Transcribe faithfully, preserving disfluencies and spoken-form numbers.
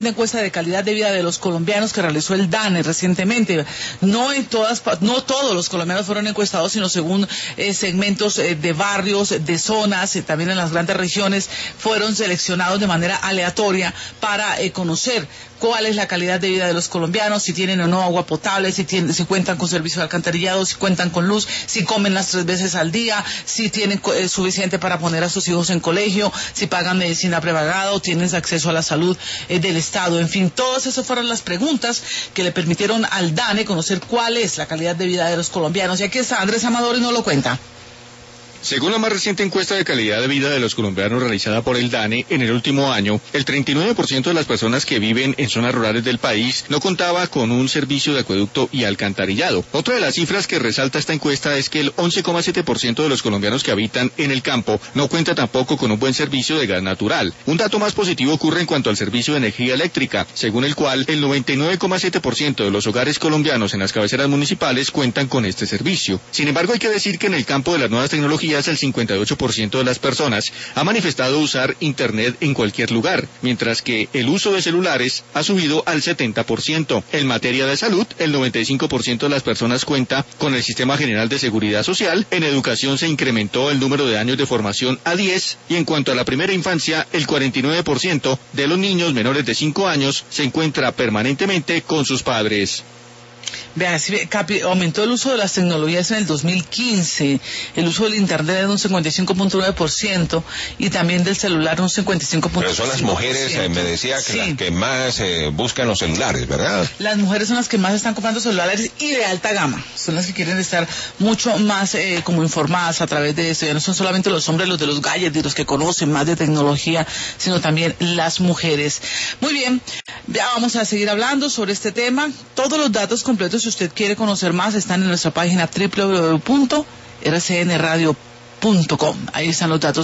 Una encuesta de calidad de vida de los colombianos que realizó el DANE recientemente. No en todas, no todos los colombianos fueron encuestados, sino según eh, segmentos eh, de barrios, de zonas, eh, también en las grandes regiones, fueron seleccionados de manera aleatoria para eh, conocer cuál es la calidad de vida de los colombianos, si tienen o no agua potable, si, tienen, si cuentan con servicio de alcantarillado, si cuentan con luz, si comen las tres veces al día, si tienen eh, suficiente para poner a sus hijos en colegio, si pagan medicina prepagada o tienen acceso a la salud eh, del Estado. En fin, todas esas fueron las preguntas que le permitieron al DANE conocer cuál es la calidad de vida de los colombianos. Y aquí está Andrés Amador y nos lo cuenta. Según la más reciente encuesta de calidad de vida de los colombianos realizada por el DANE en el último año, el treinta y nueve por ciento de las personas que viven en zonas rurales del país no contaba con un servicio de acueducto y alcantarillado. Otra de las cifras que resalta esta encuesta es que el once coma siete por ciento de los colombianos que habitan en el campo no cuenta tampoco con un buen servicio de gas natural. Un dato más positivo ocurre en cuanto al servicio de energía eléctrica, según el cual el noventa y nueve coma siete por ciento de los hogares colombianos en las cabeceras municipales cuentan con este servicio. Sin embargo, hay que decir que en el campo de las nuevas tecnologías el cincuenta y ocho por ciento de las personas ha manifestado usar Internet en cualquier lugar, mientras que el uso de celulares ha subido al setenta por ciento. En materia de salud, el noventa y cinco por ciento de las personas cuenta con el Sistema General de Seguridad Social. En educación se incrementó el número de años de formación a diez, y en cuanto a la primera infancia, el cuarenta y nueve por ciento de los niños menores de cinco años se encuentra permanentemente con sus padres. Vea, si Capi, aumentó el uso de las tecnologías en el dos mil quince, el uso del Internet de un cincuenta y cinco punto nueve por ciento y también del celular un cincuenta y cinco punto cinco por ciento. Pero son las mujeres, eh, me decía, que sí, las que más eh, buscan los celulares, ¿verdad? Las mujeres son las que más están comprando celulares y de alta gama, son las que quieren estar mucho más eh, como informadas a través de esto. Ya no son solamente los hombres los de los gadgets y los que conocen más de tecnología, sino también las mujeres. Muy bien, ya vamos a seguir hablando sobre este tema. Todos los datos completos, si usted quiere conocer más, están en nuestra página doble u doble u doble u punto r c n radio punto com. Ahí están los datos.